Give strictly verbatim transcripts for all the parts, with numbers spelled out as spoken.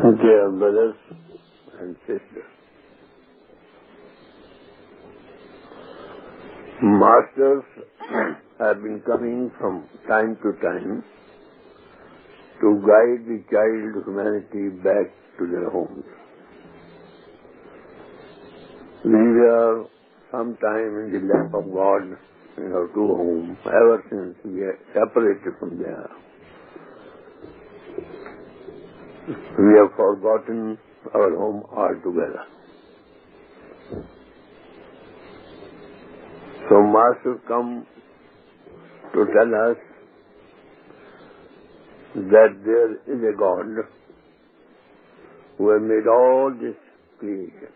Dear brothers and sisters, masters have been coming from time to time to guide the child humanity back to their homes. We were sometime in the lap of God in our true home ever since we are separated from there. We have forgotten our home altogether. So masters come to tell us that there is a God who has made all this creation,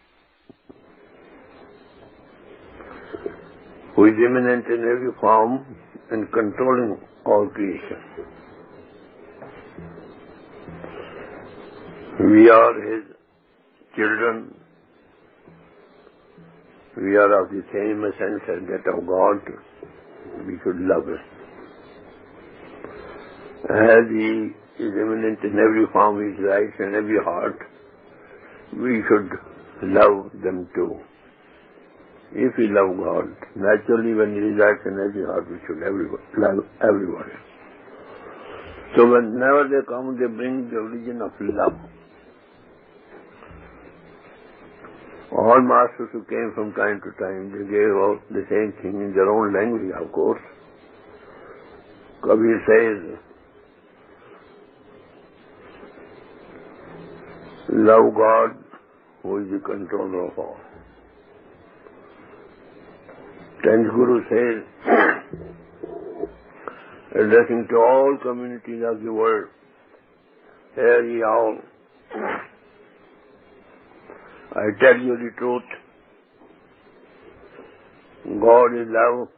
who is immanent in every form and controlling all creation. We are His children. We are of the same essence as that of God. We should love Him. As He is immanent in every form, He resides in every heart, we should love them too. If we love God, naturally when He resides in every heart, we should everybody, love everybody. So whenever they come, they bring the religion of love. All masters who came from time to time, they gave out the same thing in their own language, of course. Kabir says, love God who is the controller of all. Tenth Guru says, addressing to all communities of the world, hear ye all, I tell you the truth. God is love.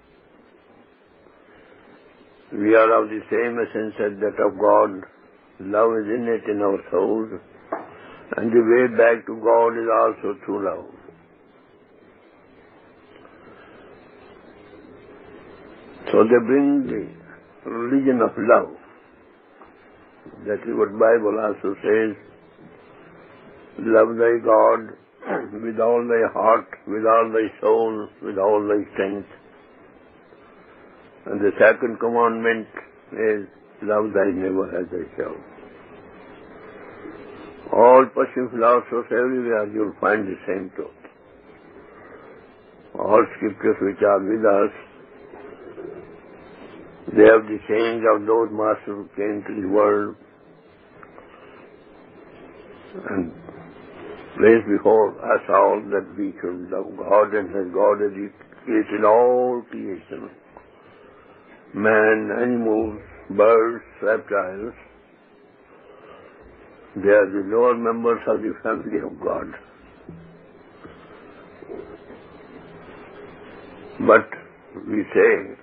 We are of the same essence as that of God. Love is innate in our souls. And the way back to God is also through love. So they bring the religion of love. That is what Bible also says. Love thy God with all thy heart, with all thy soul, with all thy strength. And the second commandment is love thy neighbor as thyself. All Persian philosophers everywhere you'll find the same truth. All scriptures which are with us, they have the sayings of those masters who came to the world and place before us all that we should love God, and as God has created all creation, man, animals, birds, reptiles, they are the lower members of the family of God. But we say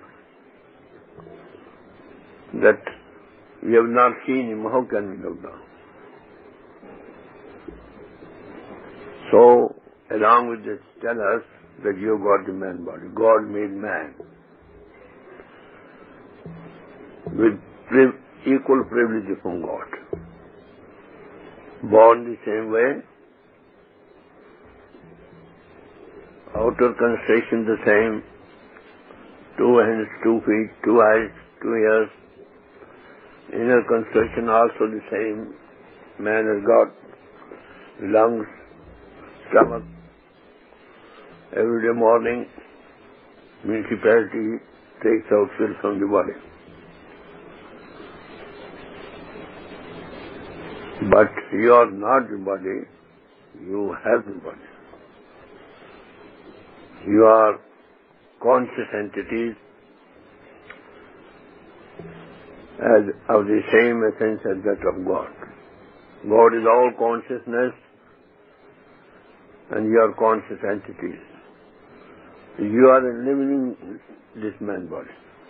that we have not seen Him, how can we love Him? So, along with this, tell us that you got the man body. God made man with priv- equal privilege from God. Born the same way, outer construction the same, two hands, two feet, two eyes, two ears. Inner construction also the same. Man has got lungs, stomach. Every day morning, municipality takes out filth from the body. But you are not the body, you have the body. You are conscious entities as of the same essence as that of God. God is all consciousness, and you are conscious entities. You are living in this man body.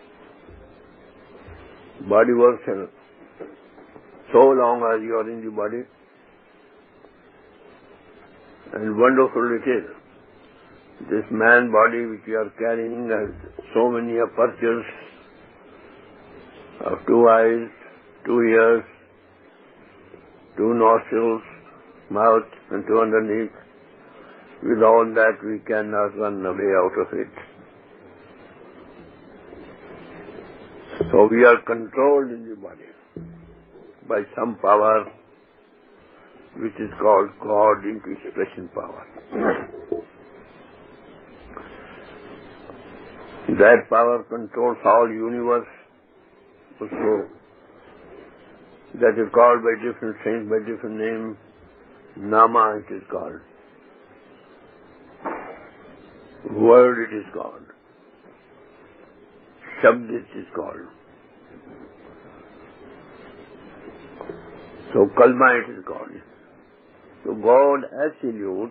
Body works so long as you are in the body, and wonderful it is. This man body which you are carrying has so many apertures of two eyes, two ears, two nostrils, mouth, and two underneath. With all that, we cannot run away out of it. So we are controlled in the body by some power which is called God into expression power. That power controls all universe. So that is called by different saints, by different names. Nama it is called. Word it is called. Shabd it is called. So Kalma it is called. So God absolute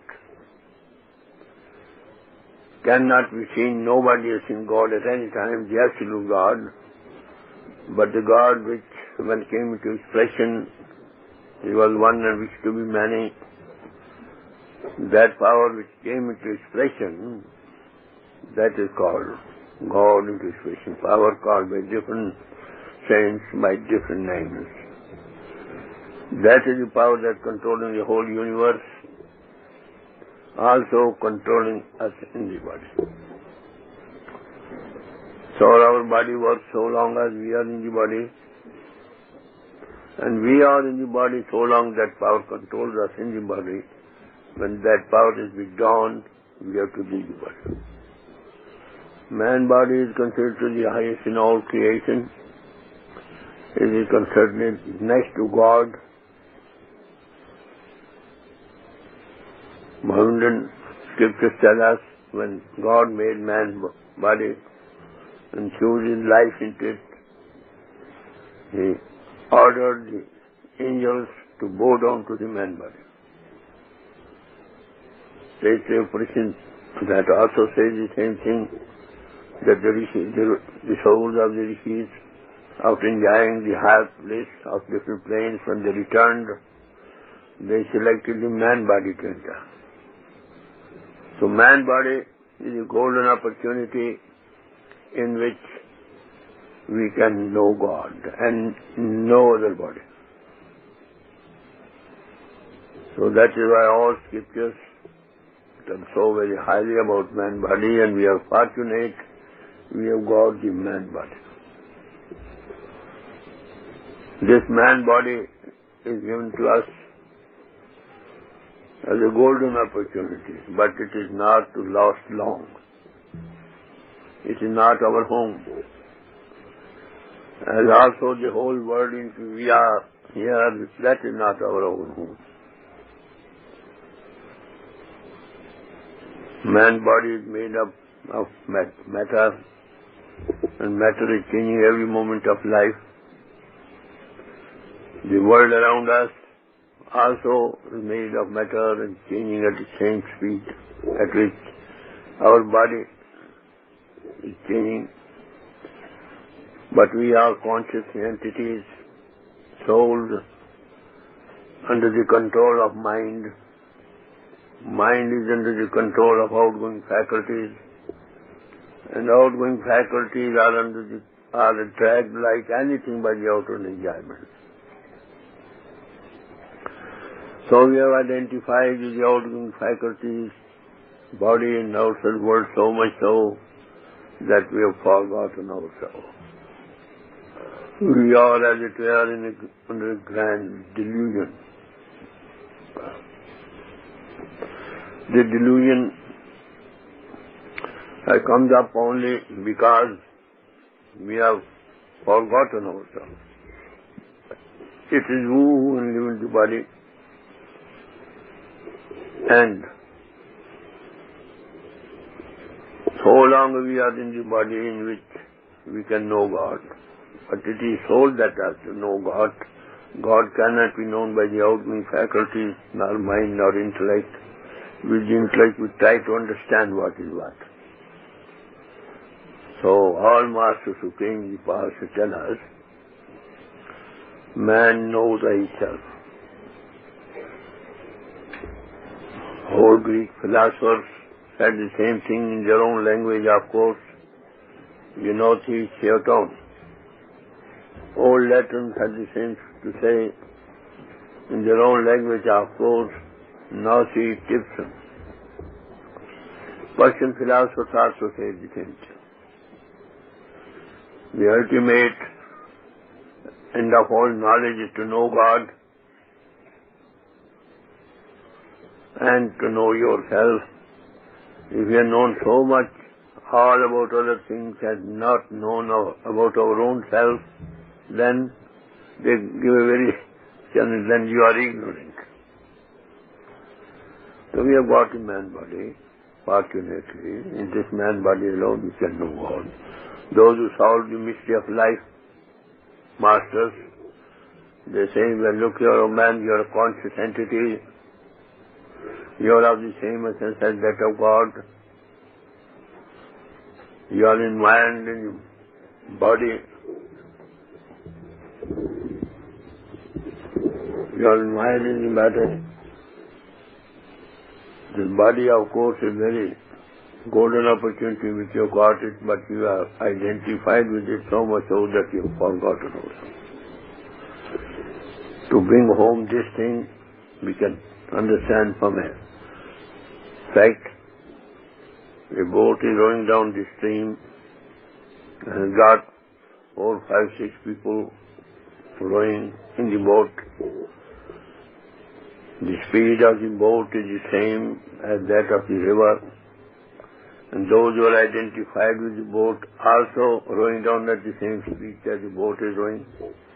cannot be seen. Nobody has seen God at any time, the absolute God. But the God which, when came into expression, he was one and wished to be many. That power which came into expression, that is called God into expression. Power called by different saints by different names. That is the power that controlling the whole universe, also controlling us in the body. So our body works so long as we are in the body, and we are in the body so long that power controls us in the body. When that power is withdrawn, we have to leave the body. Man body is considered to the highest in all creation. It is considered next to God. Mohammedan scriptures tell us when God made man's body and chose his life into it, he ordered the angels to bow down to the man body. Says that also says the same thing, that the, the, the souls of the rishis, after enjoying the higher bliss of different planes, when they returned, they selected the man body to enter. So man body is a golden opportunity in which we can know God and no other body. So that is why all scriptures tell so very highly about man body, and we are fortunate we have got the man body. This man body is given to us as a golden opportunity, but it is not to last long. It is not our home. As also the whole world in which we are here, that is not our own home. Man body is made up of matter, and matter is changing every moment of life. The world around us also is made of matter and changing at the same speed at which our body is changing. But we are conscious entities, souls, under the control of mind. Mind is under the control of outgoing faculties, and outgoing faculties are under the, are attracted like anything by the outer enjoyment. So we have identified with the outgoing faculties, body and outside world so much so that we have forgotten ourselves. We are, as it were, in a, under a grand delusion. The delusion uh, comes up only because we have forgotten ourselves. It is who live in the body, and so long we are in the body in which we can know God. But it is soul that has to know God. God cannot be known by the outgoing faculties, nor mind, nor intellect. With the intellect we try to understand what is what. So all masters who came in the past to tell us, man knows thyself. Whole Greek philosophers said the same thing in their own language, of course. You know, the Theoton. Old Latins had the same to say, in their own language, of course, Nossi Gibson. Persian philosophers also say the same thing. The ultimate end of all knowledge is to know God and to know yourself. If we have known so much all about other things and not known about our own self, then they give a very challenge, then you are ignorant. So we have got a man body, fortunately. In this man body alone we can know God. Those who solve the mystery of life, masters, they say, well, look, you are a man, you are a conscious entity, you are of the same essence as that of God. You are in mind, in body. You are in mind, in matter. This body, of course, is very golden opportunity which you got it, but you are identified with it so much so that you have forgotten also. To bring home this thing, we can understand from a fact. A boat is rowing down the stream and got four, five, six people rowing in the boat. The speed of the boat is the same as that of the river, and those who are identified with the boat also rowing down at the same speed as the boat is rowing.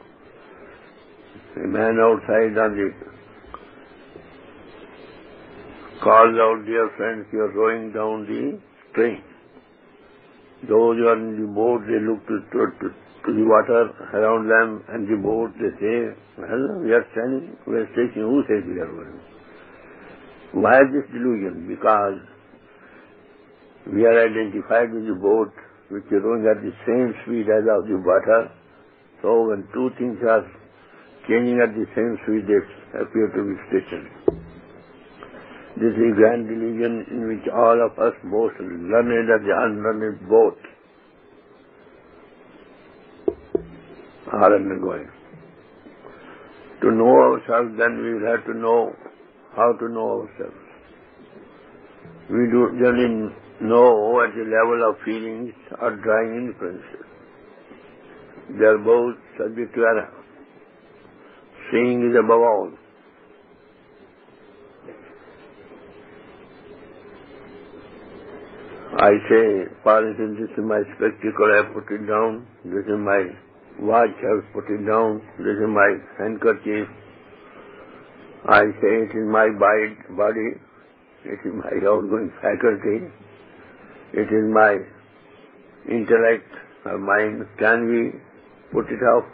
A man outside on the calls out, dear friends, you are rowing down the stream. Those who are in the boat, they look to, to, to, to the water around them and the boat, they say, well, we are standing, we are stationing, who says we are rowing? Why this delusion? Because we are identified with the boat which is rowing at the same speed as of the water. So when two things are changing at the same speed, they appear to be stationary. This is a grand delusion in which all of us, both learned and the unlearned, both are undergoing. To know ourselves, then we will have to know how to know ourselves. We do generally know at the level of feelings or drawing inferences. They are both subject to error. Seeing is above all. I say, for instance, this is my spectacle, I put it down. This is my watch, I put it down. This is my handkerchief. I say it is my body. It is my outgoing faculty. It is my intellect or mind. Can we put it off?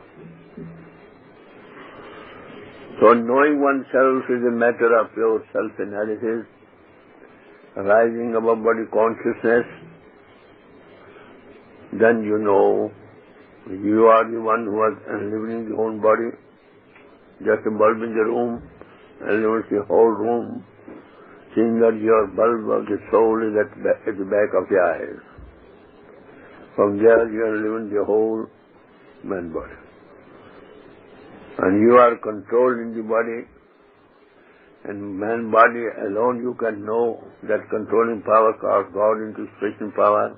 So knowing oneself is a matter of pure self-analysis, rising above body consciousness. Then you know you are the one who is living the own body. Just a bulb in the room, illuminates the whole room, seeing that your bulb of the soul is at, at the back of the eyes. From there you are living the whole man body. And you are controlled in the body, and man body alone you can know that controlling power called God into spiritual power.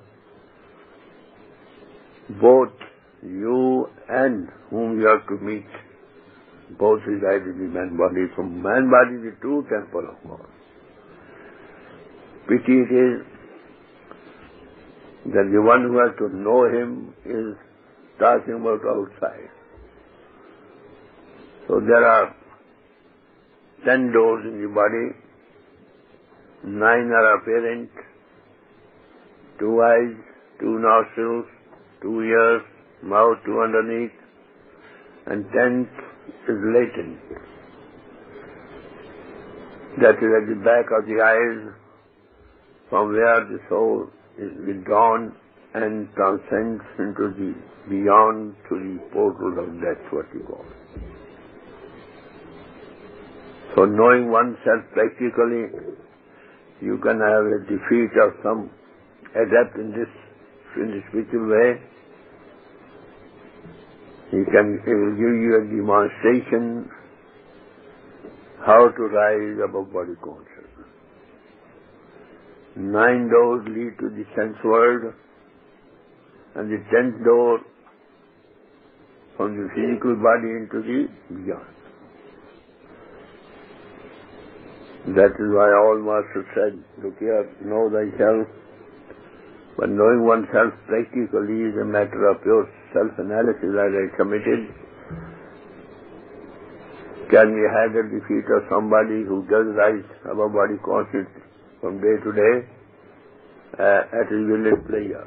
Both you and whom you have to meet, both reside in the man body. So man body is the true temple of God. Pity it is that the one who has to know him is talking about outside. So there are ten doors in the body, nine are apparent, two eyes, two nostrils, two ears, mouth, two underneath, and tenth is latent. That is at the back of the eyes, from where the soul is withdrawn and transcends into the beyond to the portal of death, what you call it. So knowing oneself practically, you can have a defeat of some adept in this, in the spiritual way. He can he will give you a demonstration how to rise above body consciousness. Nine doors lead to the sense world, and the tenth door from the physical body into the beyond. That is why all masters said, look here, know thyself. But knowing oneself practically is a matter of pure self-analysis, as I committed. Can we have the defeat of somebody who does rise above body consciousness from day to day? Uh, at his will is pleasure.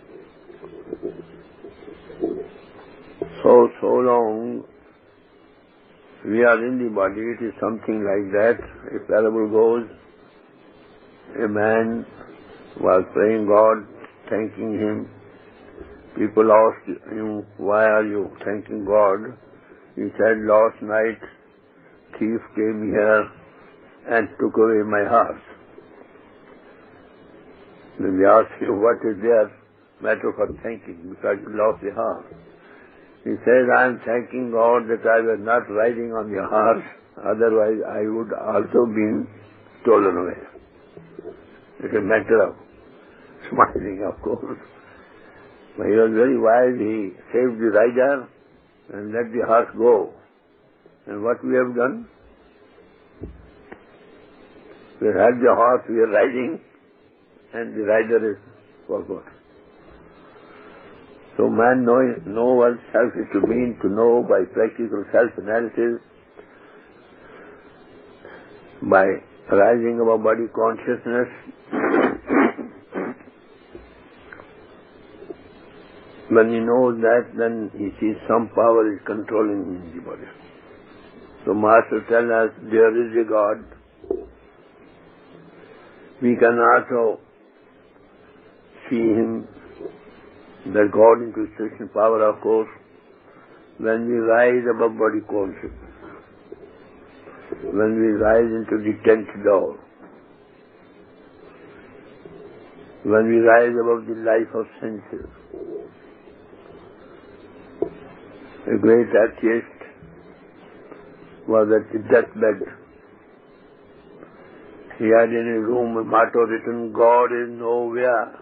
So, so long we are in the body, it is something like that. A parable goes, a man was praying God, thanking Him. People asked him, why are you thanking God? He said, last night thief came here and took away my horse. Then they asked him, what is their matter for thanking? Because you lost the horse. He says, I am thanking God that I was not riding on the horse, otherwise I would also been stolen away. It's a matter of smiling, of course. But he was very wise. He saved the rider and let the horse go. And what we have done? We had the horse, we are riding, and the rider is forgotten. So man knowing, know oneself is to mean to know by practical self-analysis, by rising above body consciousness. When he knows that, then he sees some power is controlling the body. So Master tells us there is a God. We can also see Him, the God into sufficient power, of course, when we rise above body consciousness, when we rise into the tenth door, when we rise above the life of senses. A great atheist was at the deathbed. He had in his room a motto written, God is nowhere.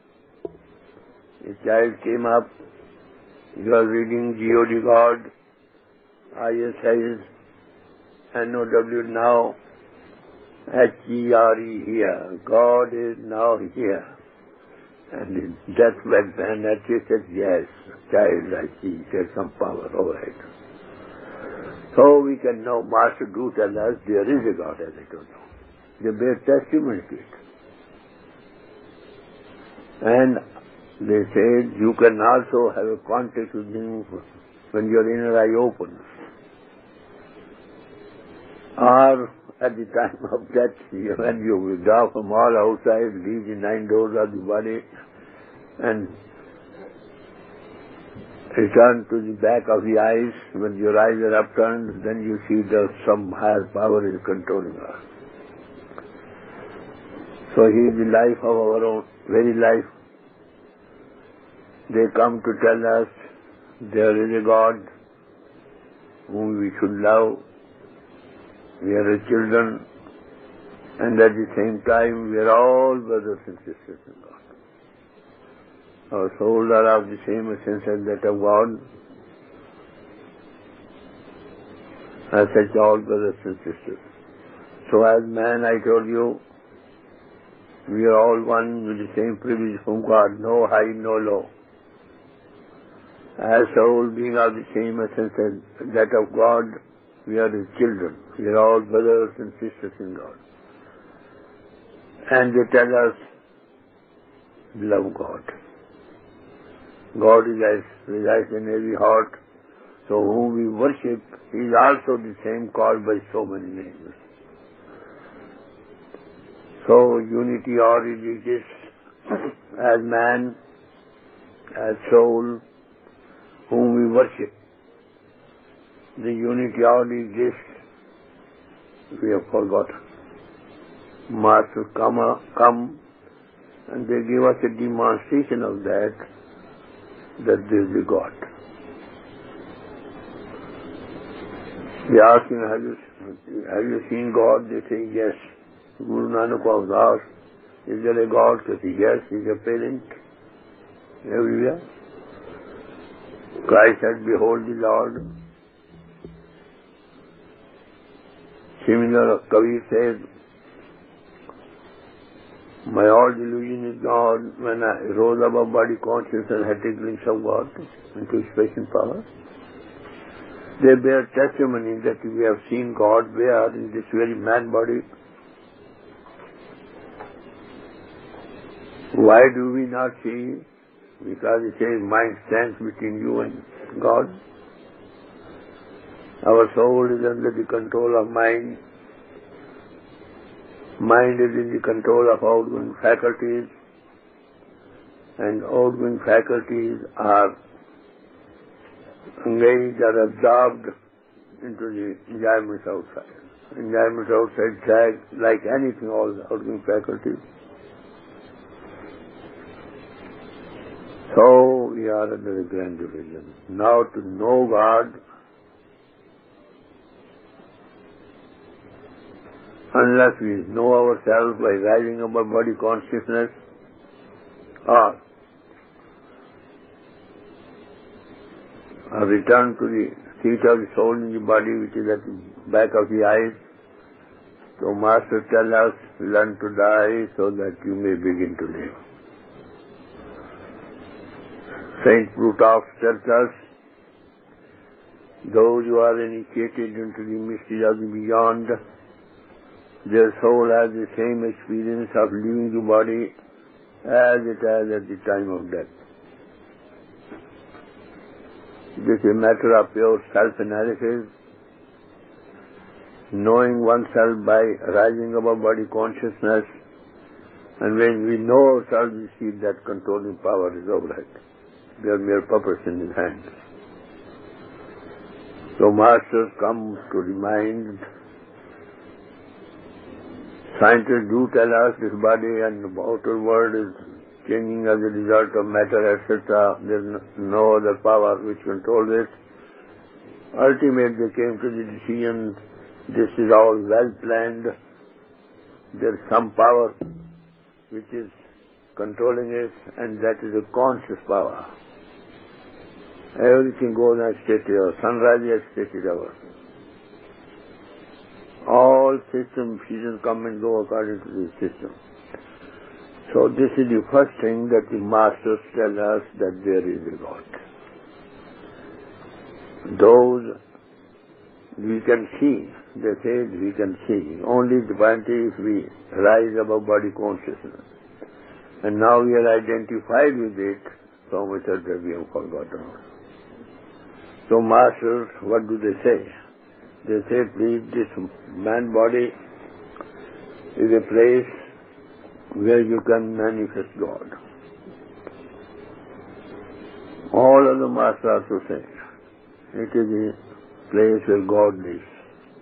A child came up, he was reading G O D God, I S says, N O W now, H E R E here. God is now here. And his deathbed man actually said, yes, child, I see, there's some power over it. So we can know, Master do tell us, there is a God, as I told you. They bear testimony to it. And they said you can also have a contact with Him when your inner eye opens. Or at the time of death, when you withdraw from all outside, leave the nine doors of the body, and return to the back of the eyes, when your eyes are upturned, then you see that some higher power is controlling us. So He is the life of our own, very life. They come to tell us there is a God whom we should love. We are His children, and at the same time we are all brothers and sisters in God. Our souls are of the same essence as that of God. As such, all brothers and sisters. So as man, I told you, we are all one with the same privilege from God, no high, no low. As soul being of the same essence as that of God, we are His children. We are all brothers and sisters in God. And they tell us, love God. God is as resides in every heart. So whom we worship, He is also the same called by so many names. So unity already exists as man, as soul, whom we worship. The unity already exists. We have forgotten. Masters come, come and they give us a demonstration of that, that there is a God. They ask him, have you Have you seen God? They say yes. Guru Nanak was asked, is there a God? They say yes, he is apparent everywhere. Christ said, behold the Lord. Similar, Kabir says, my all delusion is gone when I rose above body consciousness and had a glimpse of God into space and power. They bear testimony that we have seen God where in this very man body. Why do we not see? Because it says mind stands between you and God. Our soul is under the control of mind. Mind is in the control of outgoing faculties, and outgoing faculties are engaged or absorbed into the enjoyments outside. Enjoyments outside drag like anything, all the outgoing faculties. So we are under a grand delusion. Now to know God, unless we know ourselves by rising above body consciousness, or a return to the seat of the soul in the body, which is at the back of the eyes. So Master tells us, learn to die so that you may begin to live. Saint Plutarch tells us, those who are initiated into the mystery of the beyond, their soul has the same experience of leaving the body as it has at the time of death. This is a matter of pure self-analysis, knowing oneself by rising above body consciousness, and when we know ourselves, we see that controlling power is overhead. We are mere puppets in his hands. So masters come to remind. Scientists do tell us this body and the outer world is changing as a result of matter, et cetera. There is no other power which controls it. Ultimately, they came to the decision, this is all well planned. There is some power which is controlling it, and that is a conscious power. Everything goes as stated hour. Sunrise as stated hour. All system seasons come and go according to this system. So this is the first thing that the masters tell us, that there is a God. Those we can see, they say we can see. Only the point is we rise above body consciousness. And now we are identified with it, so much that we have forgotten. So masters, what do they say? They say, please, this man body is a place where you can manifest God. All of the masters also say, it is a place where God lives.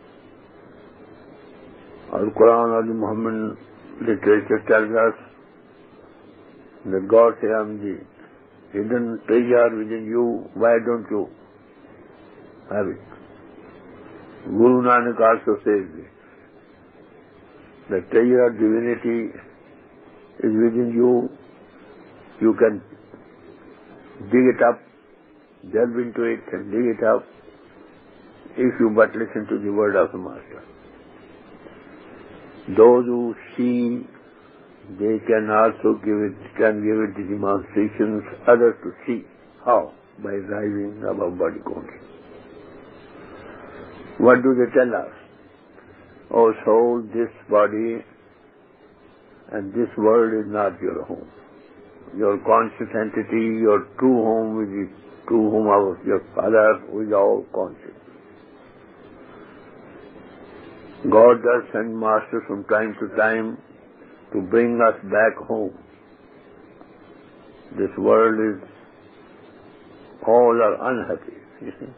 Al-Quran or the Muhammadan literature tells us that God says, I am the hidden treasure within you, why don't you have it? Guru Nanak also says this. The treasure of divinity is within you. You can dig it up, delve into it and dig it up if you but listen to the word of the Master. Those who see, they can also give it, can give it the demonstrations, others to see. How? By rising above body consciousness. What do they tell us? Oh soul, this body and this world is not your home. Your conscious entity, your true home is the true home of your Father, who is all conscious. God does send masters from time to time to bring us back home. This world is, all are unhappy, you see.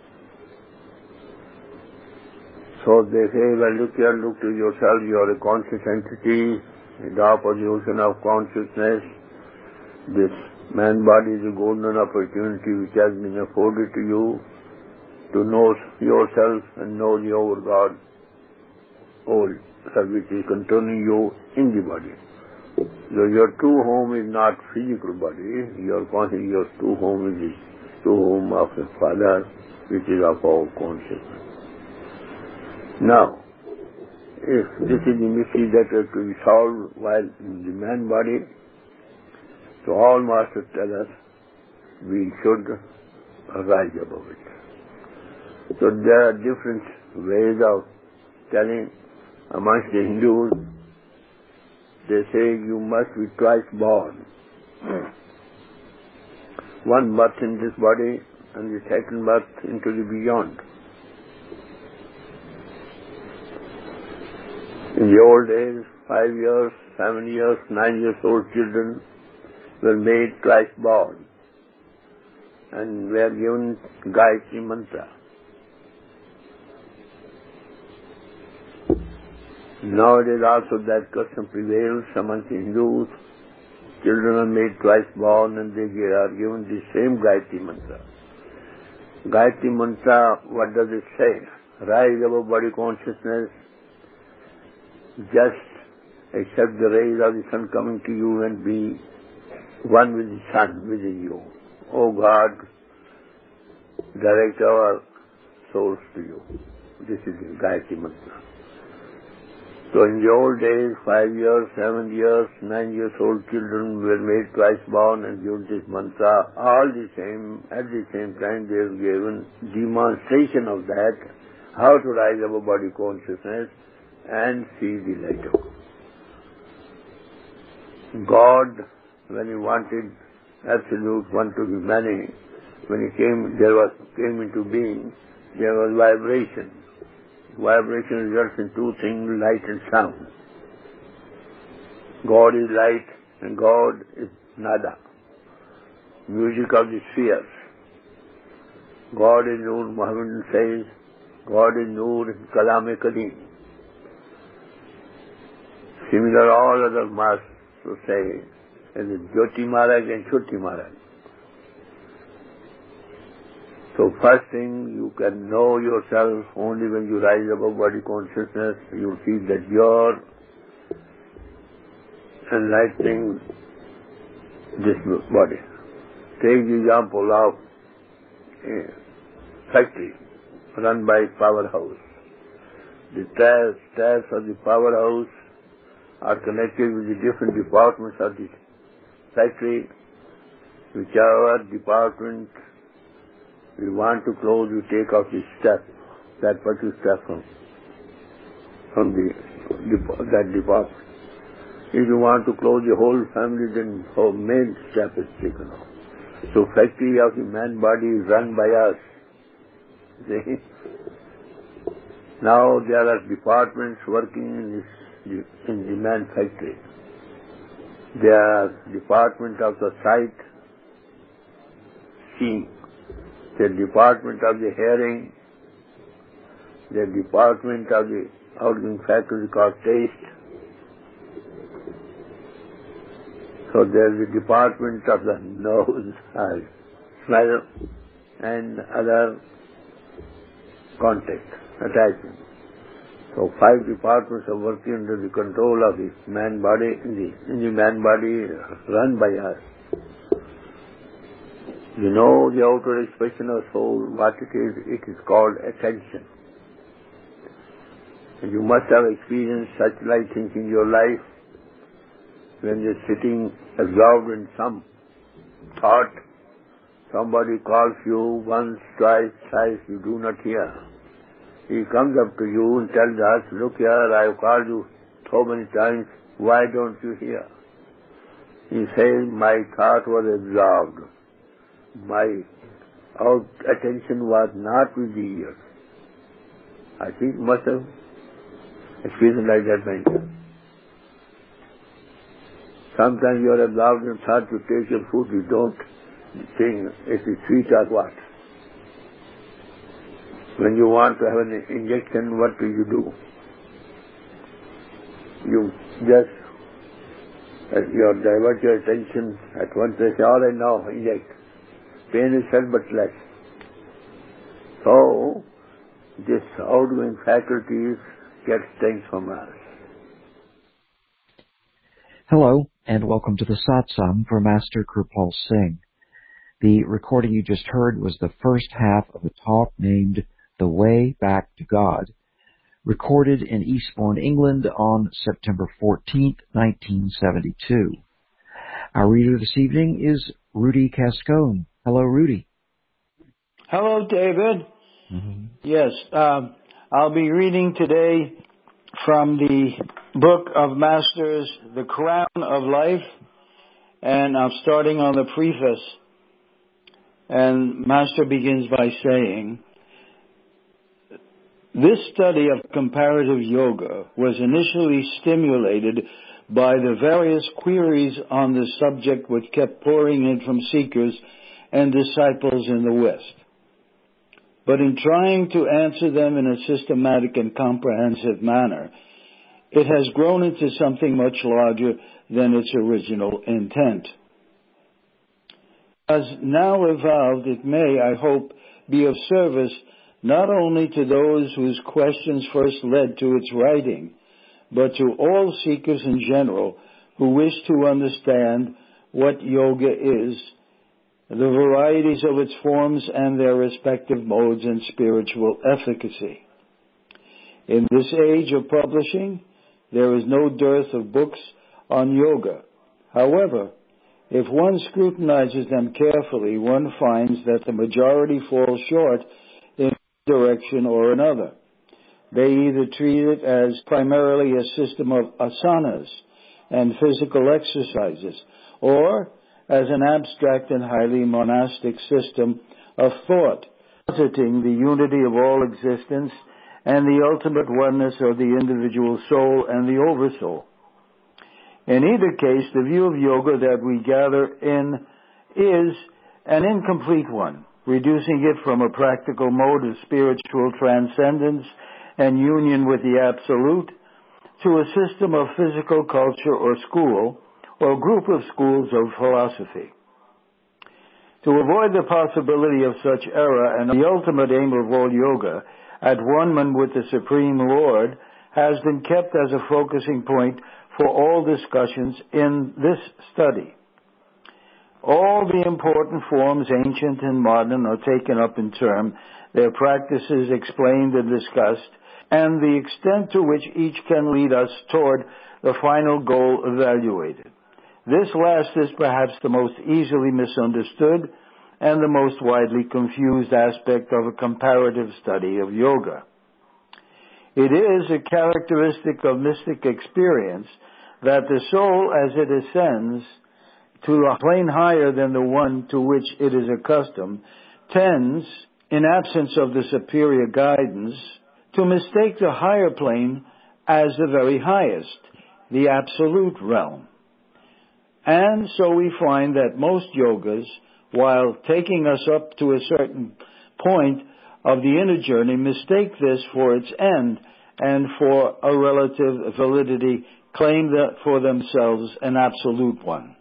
So they say, well, look here, look to yourself, you are a conscious entity, in the opposition of consciousness. This man body is a golden opportunity which has been afforded to you to know yourself and know the over God. all which is controlling you in the body. So your true home is not physical body. Your conscious, your true home is the true home of the Father, which is of our consciousness. Now, if this is the mystery that has to be solved while in the man body, so all masters tell us we should rise above it. So there are different ways of telling. Amongst the Hindus, they say you must be twice born. One birth in this body and the second birth into the beyond. In the old days, five years, seven years, nine years old children were made twice born and were given Gayatri Mantra. Nowadays also that custom prevails among the Hindus. Children are made twice born and they are given the same Gayatri Mantra. Gayatri Mantra, what does it say? Rise above body consciousness, just accept the rays of the sun coming to you and be one with the sun within you. O God, direct our souls to you. This is the Gayatri Mantra. So in the old days, five years, seven years, nine years old children were made twice born and given this mantra. All the same, at the same time they were given demonstration of that, how to rise above body consciousness and see the light of God. God, when He wanted absolute one to be many, when He came, there was came into being, there was vibration. Vibration results in two things, light and sound. God is light and God is nada. Music of the spheres. God is Noor, Muhammadan says, God is Noor in Kalam-e-Kadeem. Similar all other masters say, as Jyoti Maharaj and Choti Maharaj. So first thing, you can know yourself only when you rise above body consciousness. You feel that you're enlightening this body. Take the example of a factory run by powerhouse. The stairs, stairs of the powerhouse are connected with the different departments of the factory. Whichever department we want to close, you take off the step, that particular step from, from the, that department. If you want to close the whole family, then the main step is taken off. So factory of the man body is run by us. See? Now there are departments working in, this, in the man factory. There are department of the sight, seeing. The department of the hearing, the department of the outgoing faculty called taste. So there is the department of the nose, eye, smell, and other contact, attachment. So five departments are working under the control of the man body, in the, in the man body run by us. You know the outer expression of soul, what it is, it is called attention. And you must have experienced such like things in your life when you're sitting absorbed in some thought, somebody calls you once, twice, thrice, you do not hear. He comes up to you and tells us, look here, I have called you so many times, why don't you hear? He says, my thought was absorbed. My our attention was not with the ears. I think you must have experienced like that many times. Sometimes you are absorbed in thought to take your food, you don't think it is sweet or what. When you want to have an injection, what do you do? You just, uh, you divert your attention at one place, all I know, inject. Pain is felt but less. So, this outgoing faculties gets things from us. Hello, and welcome to the Satsang for Master Kripal Singh. The recording you just heard was the first half of a talk named The Way Back to God, recorded in Eastbourne, England on September fourteenth, nineteen seventy-two. Our reader this evening is Rudy Cascone. Hello, Rudy. Hello, David. Mm-hmm. Yes, um, I'll be reading today from the Book of Masters, The Crown of Life, and I'm starting on the preface. And Master begins by saying, this study of comparative yoga was initially stimulated by the various queries on the subject which kept pouring in from seekers and disciples in the West. But in trying to answer them in a systematic and comprehensive manner, it has grown into something much larger than its original intent. As now evolved, it may, I hope, be of service not only to those whose questions first led to its writing, but to all seekers in general who wish to understand what yoga is, the varieties of its forms and their respective modes and spiritual efficacy. In this age of publishing, there is no dearth of books on yoga. However, if one scrutinizes them carefully, one finds that the majority fall short in one direction or another. They either treat it as primarily a system of asanas and physical exercises, or as an abstract and highly monastic system of thought, positing the unity of all existence and the ultimate oneness of the individual soul and the oversoul. In either case, the view of yoga that we gather in is an incomplete one, reducing it from a practical mode of spiritual transcendence and union with the Absolute to a system of physical culture or school or group of schools of philosophy. To avoid the possibility of such error, and the ultimate aim of all yoga, at one-man with the Supreme Lord, has been kept as a focusing point for all discussions in this study. All the important forms, ancient and modern, are taken up in turn, their practices explained and discussed, and the extent to which each can lead us toward the final goal evaluated. This last is perhaps the most easily misunderstood and the most widely confused aspect of a comparative study of yoga. It is a characteristic of mystic experience that the soul, as it ascends to a plane higher than the one to which it is accustomed, tends, in absence of the superior guidance, to mistake the higher plane as the very highest, the absolute realm. And so we find that most yogas, while taking us up to a certain point of the inner journey, mistake this for its end and for a relative validity, claim that for themselves an absolute one.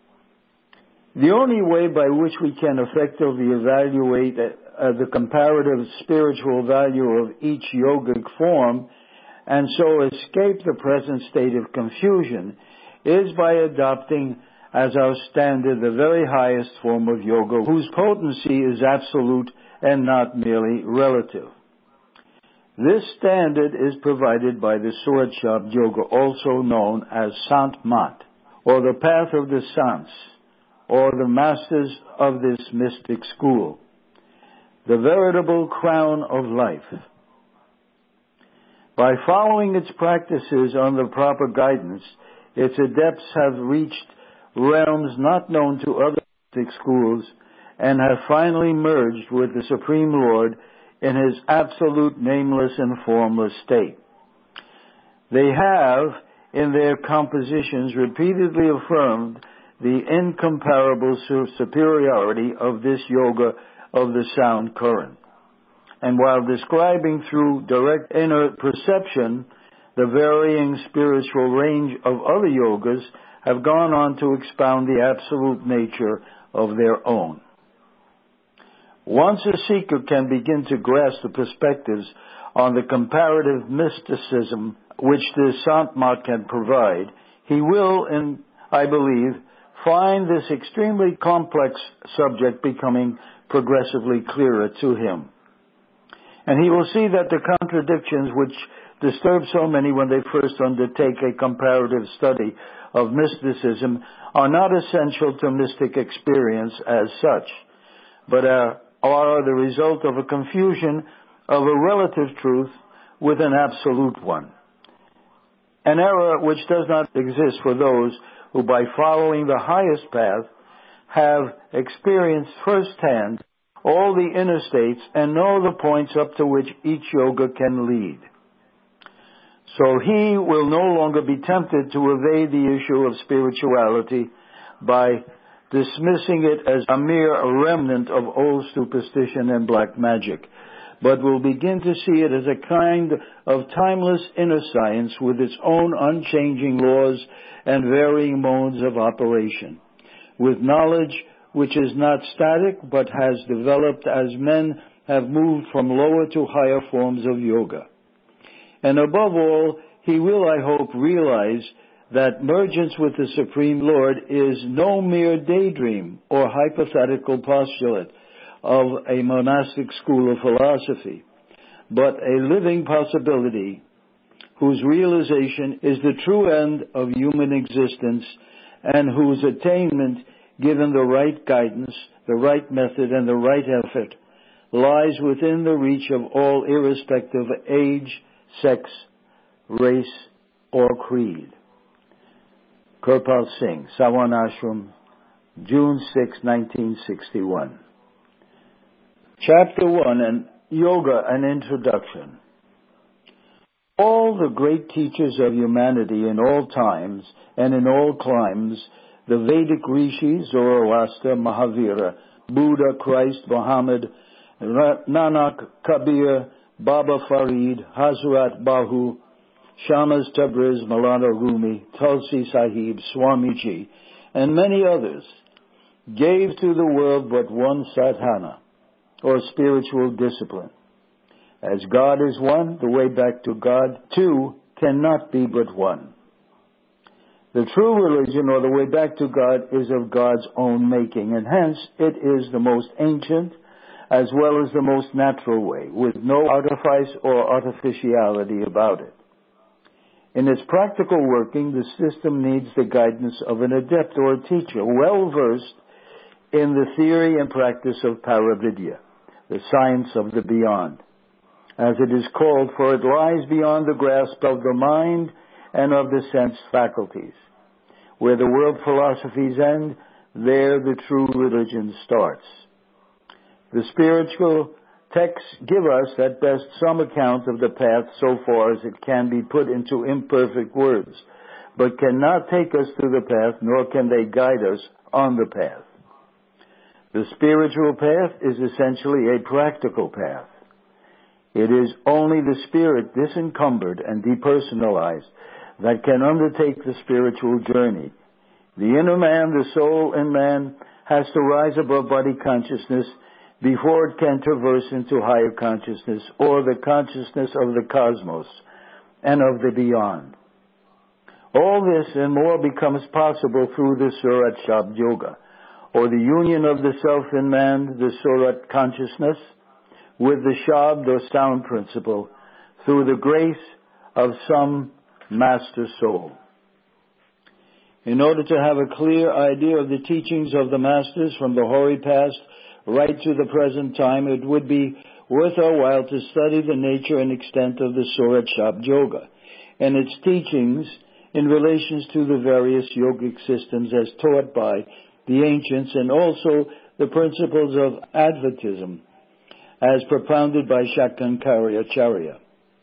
The only way by which we can effectively evaluate uh, the comparative spiritual value of each yogic form and so escape the present state of confusion is by adopting as our standard the very highest form of yoga, whose potency is absolute and not merely relative. This standard is provided by the Sword Shop Yoga, also known as Sant Mat, or the Path of the Sants, or the Masters of this mystic school, the veritable crown of life. By following its practices on the proper guidance, its adepts have reached realms not known to other mystic schools and have finally merged with the Supreme Lord in his absolute nameless and formless state. They have, in their compositions, repeatedly affirmed the incomparable superiority of this yoga of the sound current. And while describing through direct inner perception the varying spiritual range of other yogas, have gone on to expound the absolute nature of their own. Once a seeker can begin to grasp the perspectives on the comparative mysticism which the Sant-Mat can provide, he will, in, I believe, find this extremely complex subject becoming progressively clearer to him. And he will see that the contradictions which disturb so many when they first undertake a comparative study of mysticism are not essential to mystic experience as such, but are, are the result of a confusion of a relative truth with an absolute one. An error which does not exist for those who, by following the highest path, have experienced firsthand all the inner states and know the points up to which each yoga can lead. So he will no longer be tempted to evade the issue of spirituality by dismissing it as a mere remnant of old superstition and black magic, but will begin to see it as a kind of timeless inner science with its own unchanging laws and varying modes of operation, with knowledge which is not static but has developed as men have moved from lower to higher forms of yoga. And above all, he will, I hope, realize that mergence with the Supreme Lord is no mere daydream or hypothetical postulate of a monastic school of philosophy, but a living possibility whose realization is the true end of human existence and whose attainment, given the right guidance, the right method, and the right effort, lies within the reach of all, irrespective of age, sex, race, or creed. Kirpal Singh, Sawan Ashram, June sixth, nineteen sixty-one. Chapter one, and Yoga, an Introduction. All the great teachers of humanity in all times and in all climes, the Vedic rishis, Zoroaster, Mahavira, Buddha, Christ, Muhammad, Nanak, Kabir, Baba Farid, Hazrat Bahu, Shamas Tabriz, Maulana Rumi, Tulsi Sahib, Swamiji, and many others, gave to the world but one sadhana, or spiritual discipline. As God is one, the way back to God, too, cannot be but one. The true religion, or the way back to God, is of God's own making, and hence it is the most ancient as well as the most natural way, with no artifice or artificiality about it. In its practical working, the system needs the guidance of an adept or a teacher, well versed in the theory and practice of Paravidya, the science of the beyond, as it is called, for it lies beyond the grasp of the mind and of the sense faculties. Where the world philosophies end, there the true religion starts. The spiritual texts give us, at best, some account of the path so far as it can be put into imperfect words, but cannot take us through the path, nor can they guide us on the path. The spiritual path is essentially a practical path. It is only the spirit disencumbered and depersonalized that can undertake the spiritual journey. The inner man, the soul in man, has to rise above body consciousness before it can traverse into higher consciousness, or the consciousness of the cosmos and of the beyond. All this and more becomes possible through the Surat Shabd Yoga, or the union of the self in man, the Surat consciousness, with the Shabd or sound principle, through the grace of some master soul. In order to have a clear idea of the teachings of the masters from the hoary past right to the present time, it would be worth our while to study the nature and extent of the Surat Shabd Yoga and its teachings in relation to the various yogic systems as taught by the ancients, and also the principles of Advaitism as propounded by Shankaracharya Acharya.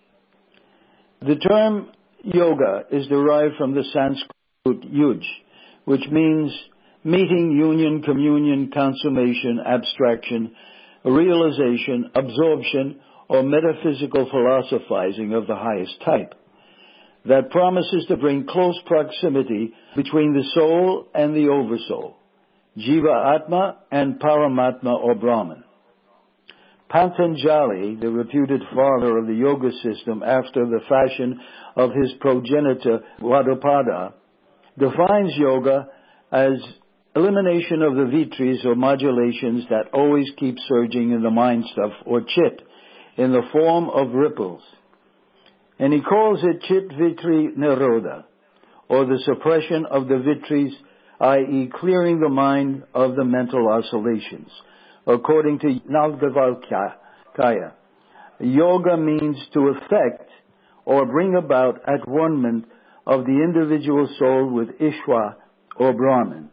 The term yoga is derived from the Sanskrit yuj, which means meeting, union, communion, consummation, abstraction, realization, absorption, or metaphysical philosophizing of the highest type, that promises to bring close proximity between the soul and the oversoul, Jiva Atma and Paramatma or Brahman. Patanjali, the reputed father of the yoga system after the fashion of his progenitor Gaudapada, defines yoga as elimination of the vitris or modulations that always keep surging in the mind stuff, or chit, in the form of ripples. And he calls it chit vitri nirodha, or the suppression of the vitris, that is clearing the mind of the mental oscillations. According to Nalgavalkaya, yoga means to effect or bring about at one-ment of the individual soul with Ishwa or Brahman.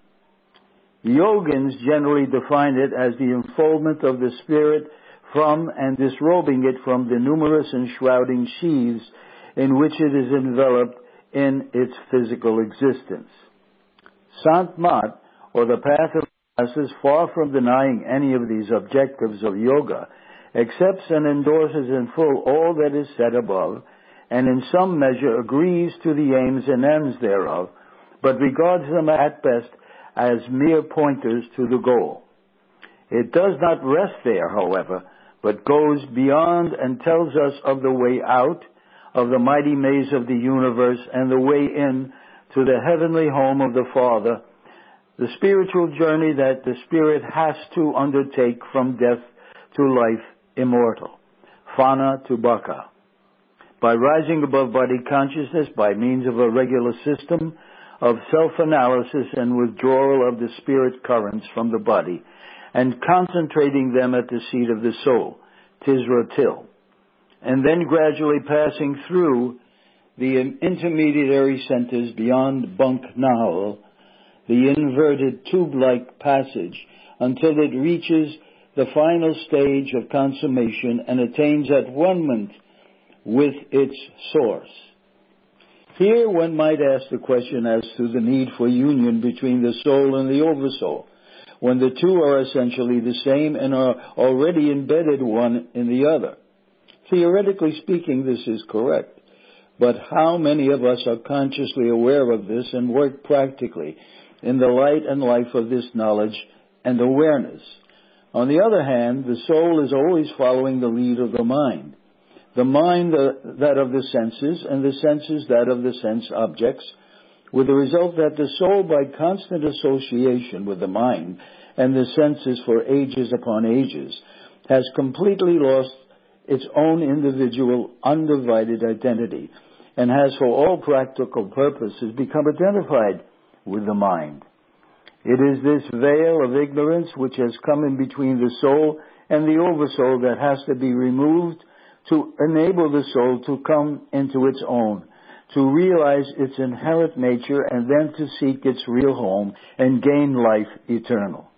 Yogins generally define it as the enfoldment of the spirit from and disrobing it from the numerous enshrouding sheaths in which it is enveloped in its physical existence. Sant Mat, or the path of masses, far from denying any of these objectives of yoga, accepts and endorses in full all that is said above, and in some measure agrees to the aims and ends thereof, but regards them at best as mere pointers to the goal. It does not rest there, however, but goes beyond and tells us of the way out of the mighty maze of the universe and the way in to the heavenly home of the Father, the spiritual journey that the spirit has to undertake from death to life immortal, Fana to Baka. By rising above body consciousness by means of a regular system of self-analysis and withdrawal of the spirit currents from the body, and concentrating them at the seat of the soul, Tisra Til, and then gradually passing through the intermediary centers beyond Bunk Nahal, the inverted tube-like passage, until it reaches the final stage of consummation and attains at one-ment with its source. Here one might ask the question as to the need for union between the soul and the oversoul, when the two are essentially the same and are already embedded one in the other. Theoretically speaking, this is correct. But how many of us are consciously aware of this and work practically in the light and life of this knowledge and awareness? On the other hand, the soul is always following the lead of the mind. The mind uh, that of the senses, and the senses that of the sense objects, with the result that the soul, by constant association with the mind and the senses for ages upon ages, has completely lost its own individual undivided identity, and has for all practical purposes become identified with the mind. It is this veil of ignorance which has come in between the soul and the oversoul that has to be removed to enable the soul to come into its own, to realize its inherent nature, and then to seek its real home and gain life eternal.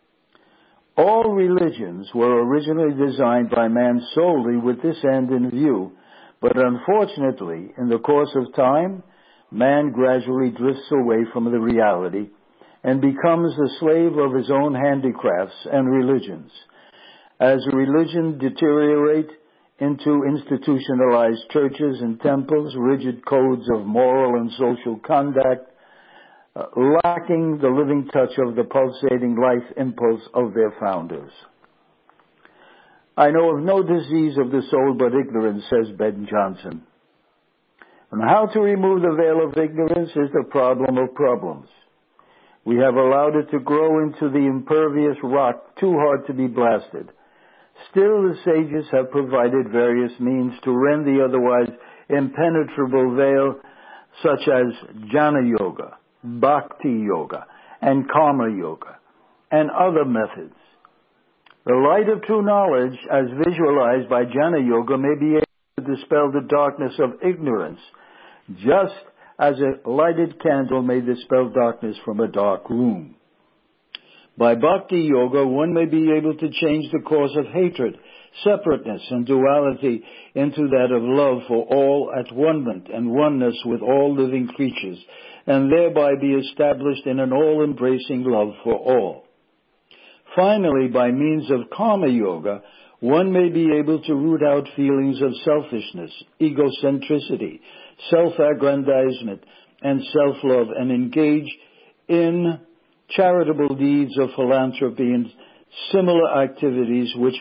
All religions were originally designed by man solely with this end in view, but unfortunately, in the course of time, man gradually drifts away from the reality and becomes the slave of his own handicrafts and religions. As religion deteriorate into institutionalized churches and temples, rigid codes of moral and social conduct, uh, lacking the living touch of the pulsating life impulse of their founders. I know of no disease of the soul but ignorance, says Ben Jonson. And how to remove the veil of ignorance is the problem of problems. We have allowed it to grow into the impervious rock too hard to be blasted. Still, the sages have provided various means to rend the otherwise impenetrable veil, such as Jnana Yoga, Bhakti Yoga, and Karma Yoga, and other methods. The light of true knowledge, as visualized by Jnana Yoga, may be able to dispel the darkness of ignorance, just as a lighted candle may dispel darkness from a dark room. By Bhakti Yoga, one may be able to change the course of hatred, separateness, and duality into that of love for all at one-ment and oneness with all living creatures, and thereby be established in an all-embracing love for all. Finally, by means of Karma Yoga, one may be able to root out feelings of selfishness, egocentricity, self-aggrandizement, and self-love, and engage in charitable deeds of philanthropy and similar activities which may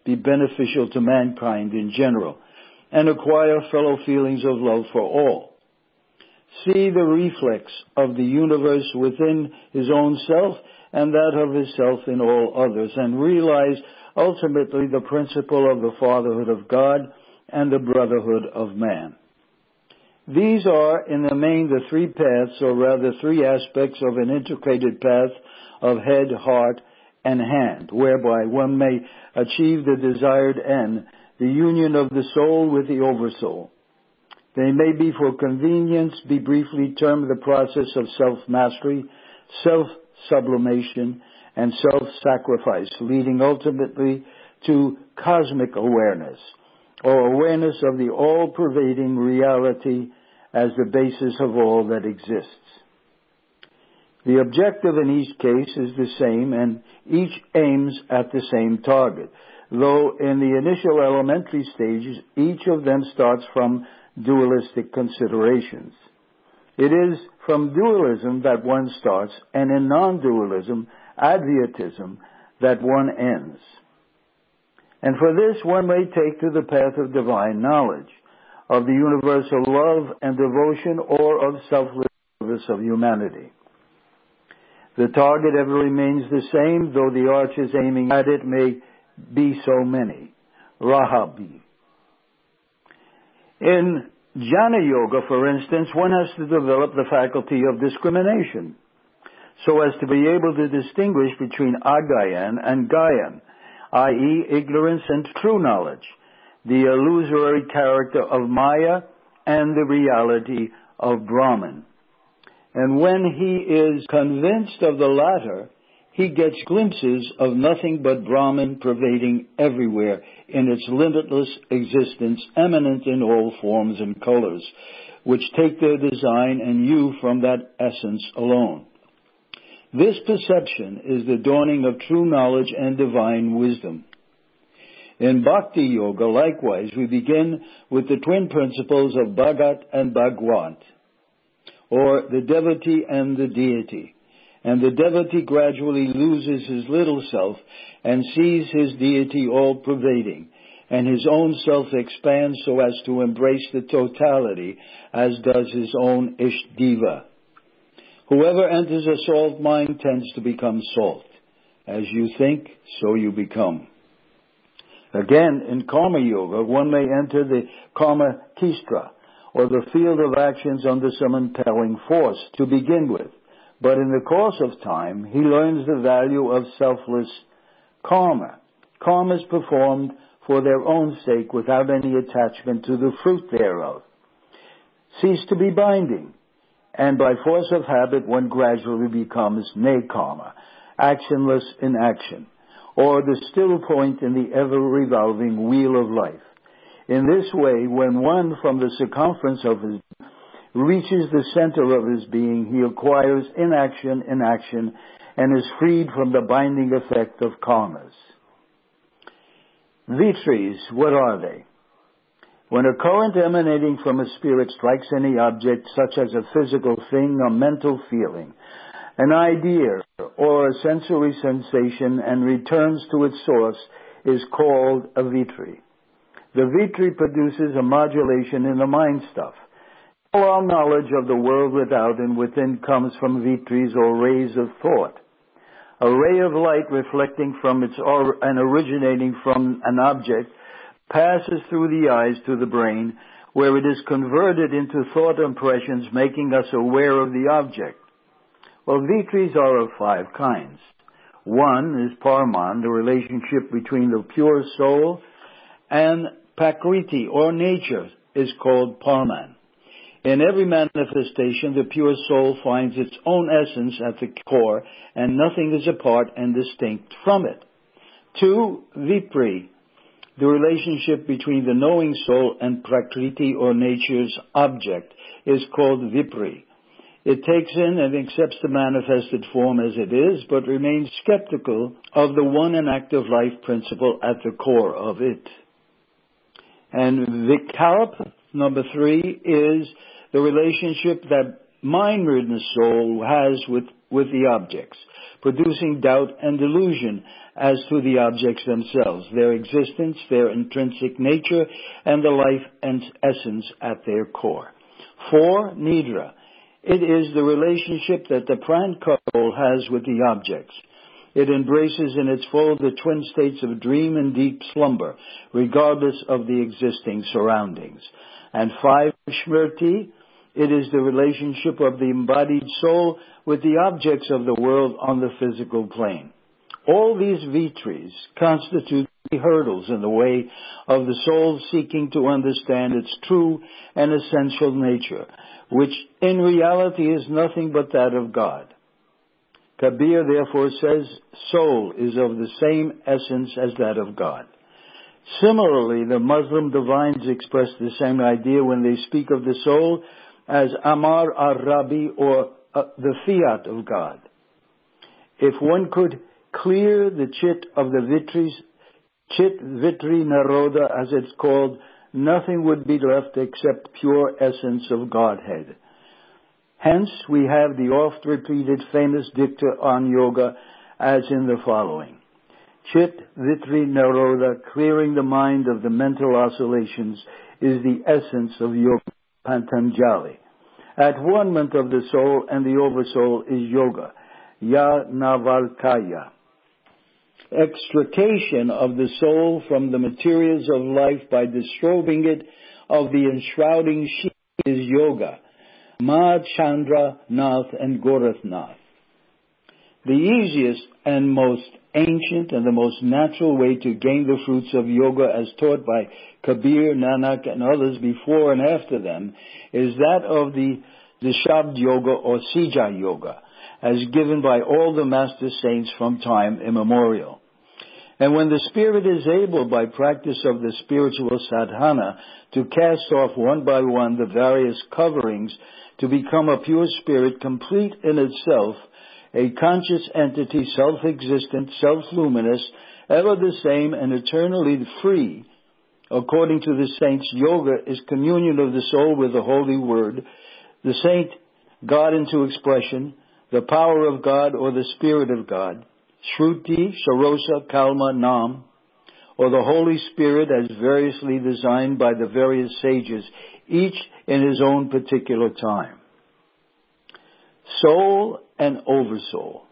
be beneficial to mankind in general, and acquire fellow feelings of love for all. See the reflex of the universe within his own self and that of his self in all others, and realize ultimately the principle of the fatherhood of God and the brotherhood of man. These are, in the main, the three paths, or rather three aspects of an integrated path of head, heart, and hand, whereby one may achieve the desired end, the union of the soul with the oversoul. They may be, for convenience, be briefly termed the process of self-mastery, self-sublimation, and self-sacrifice, leading ultimately to cosmic awareness, or awareness of the all-pervading reality as the basis of all that exists. The objective in each case is the same, and each aims at the same target, though in the initial elementary stages, each of them starts from dualistic considerations. It is from dualism that one starts, and in non-dualism, advaitism, that one ends. And for this, one may take to the path of divine knowledge, of the universal love and devotion, or of selfless service of humanity. The target ever remains the same, though the archers aiming at it may be so many. Rahabhi. In Jnana Yoga, for instance, one has to develop the faculty of discrimination, so as to be able to distinguish between Agayan and Gayan, that is ignorance and true knowledge, the illusory character of Maya and the reality of Brahman. And when he is convinced of the latter, he gets glimpses of nothing but Brahman pervading everywhere in its limitless existence, eminent in all forms and colors, which take their design and hue from that essence alone. This perception is the dawning of true knowledge and divine wisdom. In Bhakti Yoga, likewise, we begin with the twin principles of Bhagat and Bhagwat, or the devotee and the deity. And the devotee gradually loses his little self and sees his deity all-pervading, and his own self expands so as to embrace the totality, as does his own Ishtadeva. Whoever enters a salt mine tends to become salt. As you think, so you become. Again, in Karma Yoga, one may enter the Karma Kshetra, or the field of actions under some impelling force, to begin with. But in the course of time, he learns the value of selfless karma. Karma is performed for their own sake without any attachment to the fruit thereof. Cease to be binding, and by force of habit one gradually becomes nekarma, actionless in action, or the still point in the ever-revolving wheel of life. In this way, when one from the circumference of his reaches the center of his being, he acquires inaction in action and is freed from the binding effect of karmas. Vitris, what are they? When a current emanating from a spirit strikes any object, such as a physical thing, a mental feeling, an idea, or a sensory sensation, and returns to its source, is called a vitri. The vitri produces a modulation in the mind stuff. All our knowledge of the world without and within comes from vitris, or rays of thought. A ray of light reflecting from its or and originating from an object passes through the eyes to the brain, where it is converted into thought impressions, making us aware of the object. Well, vitris are of five kinds. One is Parman, the relationship between the pure soul, and Prakriti, or nature, is called Parman. In every manifestation, the pure soul finds its own essence at the core, and nothing is apart and distinct from it. Two, Vipri, the relationship between the knowing soul and Prakriti, or nature's object, is called Vipri. It takes in and accepts the manifested form as it is, but remains skeptical of the one and active life principle at the core of it. And Vikalp, number three, is the relationship that mind-ridden soul has with, with the objects. producing doubt and delusion as to the objects themselves, their existence, their intrinsic nature, and the life and essence at their core. Four, Nidra. It is the relationship that the Pran-soul has with the objects. It embraces in its fold the twin states of dream and deep slumber, regardless of the existing surroundings. And five, Smriti. It is the relationship of the embodied soul with the objects of the world on the physical plane. All these vitris constitute hurdles in the way of the soul seeking to understand its true and essential nature, which in reality is nothing but that of God. Kabir therefore says, soul is of the same essence as that of God. Similarly, the Muslim divines express the same idea when they speak of the soul as Amar ar-Rabbi, or uh, the fiat of God. If one could clear the chit of the vitris, chit vitri naroda as it's called, nothing would be left except pure essence of Godhead. Hence, we have the oft-repeated famous dicta on yoga as in the following. Chit vitri naroda, clearing the mind of the mental oscillations, is the essence of yoga. Patanjali. At-one-ment of the soul and the oversoul is yoga, Yajnavalkya. Extrication of the soul from the materials of life by disrobing it of the enshrouding sheath is yoga, Ma Chandra Nath and Gorakhnath. The easiest and most ancient and the most natural way to gain the fruits of yoga as taught by Kabir, Nanak and others before and after them is that of the Dishabd Yoga or Sija Yoga as given by all the master saints from time immemorial. And when the spirit is able by practice of the spiritual sadhana to cast off one by one the various coverings to become a pure spirit complete in itself, a conscious entity, self-existent, self-luminous, ever the same and eternally free. According to the saints, yoga is communion of the soul with the holy word, the saint, God into expression, the power of God or the spirit of God, Shruti, Sarosa, Kalma, Nam, or the Holy Spirit as variously designed by the various sages, each in his own particular time. Soul and oversoul.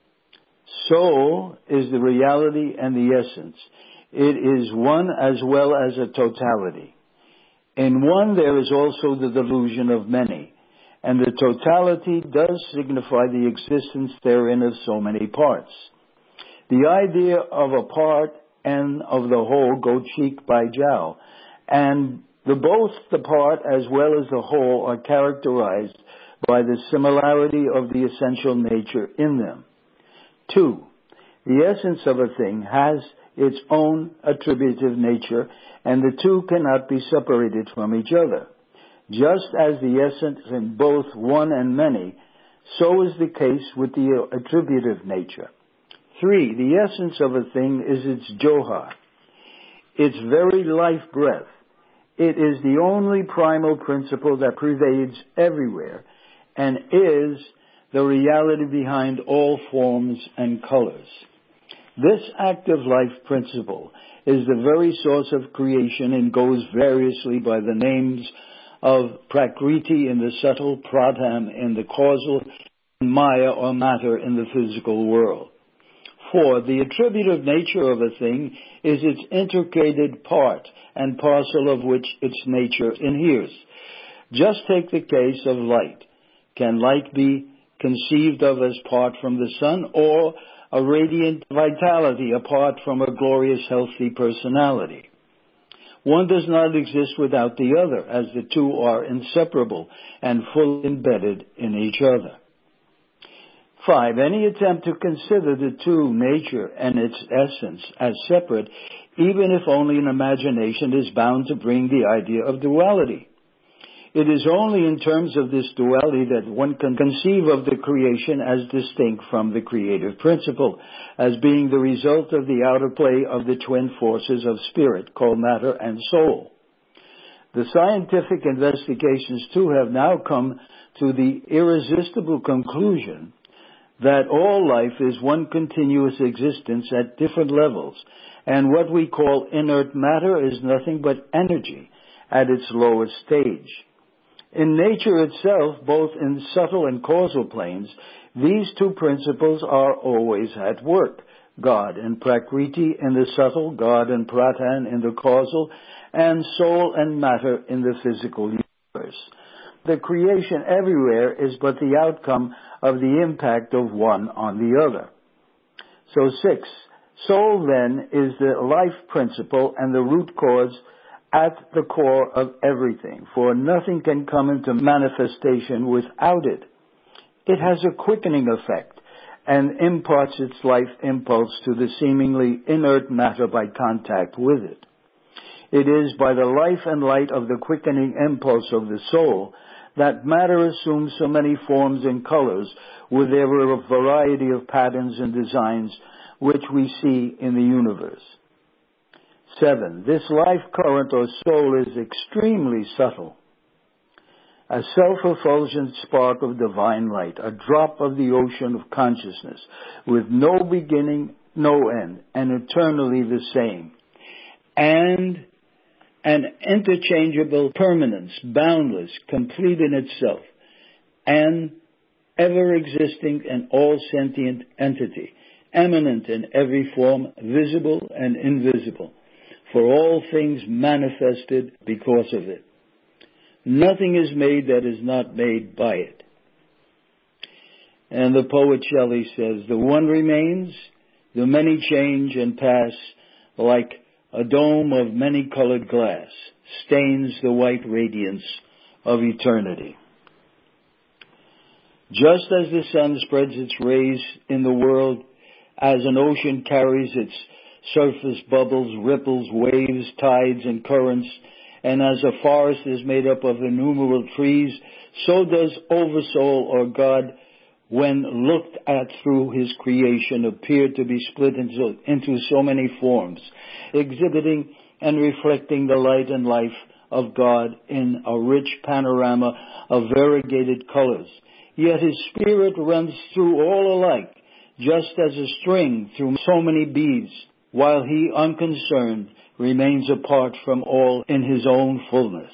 Soul is the reality and the essence. It is one as well as a totality. In one there is also the delusion of many, and the totality does signify the existence therein of so many parts. The idea of a part and of the whole go cheek by jowl, and the both the part as well as the whole are characterized by the similarity of the essential nature in them. Two, the essence of a thing has its own attributive nature, and the two cannot be separated from each other. Just as the essence in both one and many, so is the case with the attributive nature. Three, the essence of a thing is its johar, its very life breath. It is the only primal principle that pervades everywhere, and is the reality behind all forms and colors. This active life principle is the very source of creation and goes variously by the names of Prakriti in the subtle, Pradham in the causal, and Maya or matter in the physical world. Four, the attributive nature of a thing is its intricated part and parcel of which its nature inheres. Just take the case of light. Can light be conceived of as part from the sun, or a radiant vitality apart from a glorious, healthy personality? One does not exist without the other, as the two are inseparable and fully embedded in each other. Five, any attempt to consider the two, nature and its essence, as separate, even if only in imagination, is bound to bring the idea of duality. It is only in terms of this duality that one can conceive of the creation as distinct from the creative principle, as being the result of the outer play of the twin forces of spirit, called matter and soul. The scientific investigations, too, have now come to the irresistible conclusion that all life is one continuous existence at different levels, and what we call inert matter is nothing but energy at its lowest stage. In nature itself, both in subtle and causal planes, these two principles are always at work. God and Prakriti in the subtle, God and Pradhan in the causal, and soul and matter in the physical universe. The creation everywhere is but the outcome of the impact of one on the other. So six, soul then is the life principle and the root cause at the core of everything, for nothing can come into manifestation without it. It has a quickening effect and imparts its life impulse to the seemingly inert matter by contact with it. It is by the life and light of the quickening impulse of the soul that matter assumes so many forms and colors with their variety of patterns and designs which we see in the universe. Seven, this life current or soul is extremely subtle. A self-effulgent spark of divine light, a drop of the ocean of consciousness, with no beginning, no end, and eternally the same. And an interchangeable permanence, boundless, complete in itself, and ever-existing and all-sentient entity, eminent in every form, visible and invisible, for all things manifested because of it. Nothing is made that is not made by it. And the poet Shelley says, the one remains, the many change and pass, like a dome of many-colored glass, stains the white radiance of eternity. Just as the sun spreads its rays in the world, as an ocean carries its surface bubbles, ripples, waves, tides, and currents, and as a forest is made up of innumerable trees, so does Oversoul or God, when looked at through his creation, appear to be split into, into so many forms, exhibiting and reflecting the light and life of God in a rich panorama of variegated colors. Yet his spirit runs through all alike, just as a string through so many beads, while he, unconcerned, remains apart from all in his own fullness.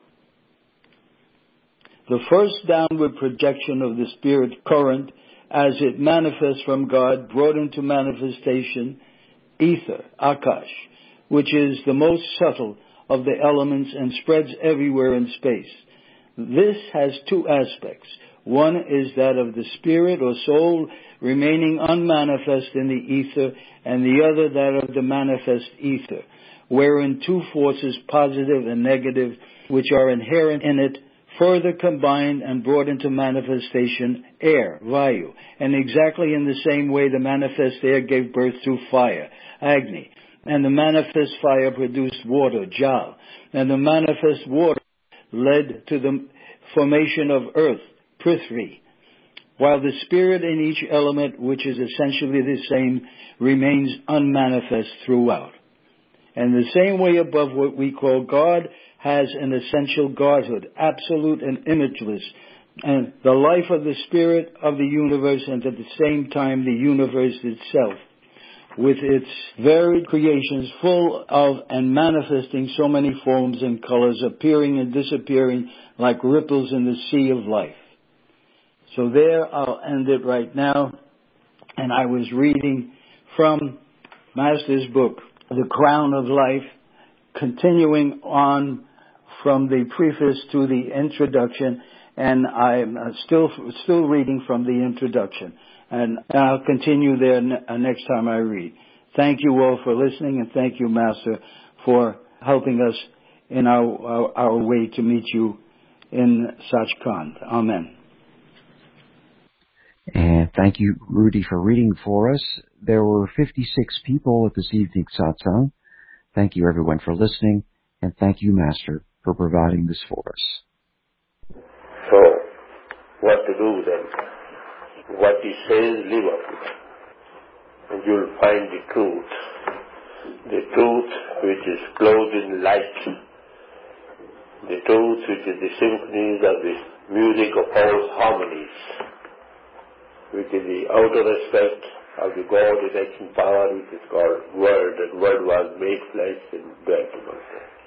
The first downward projection of the spirit current, as it manifests from God, brought into manifestation ether, Akash, which is the most subtle of the elements and spreads everywhere in space. This has two aspects. One is that of the spirit or soul remaining unmanifest in the ether, and the other that of the manifest ether, wherein two forces, positive and negative, which are inherent in it, further combined and brought into manifestation air, Vayu, and exactly in the same way the manifest air gave birth to fire, Agni, and the manifest fire produced water, Jal, and the manifest water led to the formation of earth, Prithvi, while the spirit in each element, which is essentially the same, remains unmanifest throughout. And the same way above, what we call God has an essential Godhood, absolute and imageless, and the life of the spirit of the universe, and at the same time the universe itself, with its varied creations full of and manifesting so many forms and colors, appearing and disappearing like ripples in the sea of life. So there, I'll end it right now. And I was reading from Master's book, The Crown of Life, continuing on from the preface to the introduction, and I'm still still reading from the introduction. And I'll continue there next time I read. Thank you all for listening, and thank you, Master, for helping us in our, our, our way to meet you in Sachkhand. Amen. And thank you, Rudy, for reading for us. There were fifty-six people at this evening's satsang. Thank you, everyone, for listening, and thank you, Master, for providing this for us. So, what to do then? What he says, live up to it. And you'll find the truth. The truth which is clothed in light. The truth which is the symphonies of the music of all harmonies. which is the outer aspect of the God in action power, which is called Word, and Word was made flesh and dwelt among us.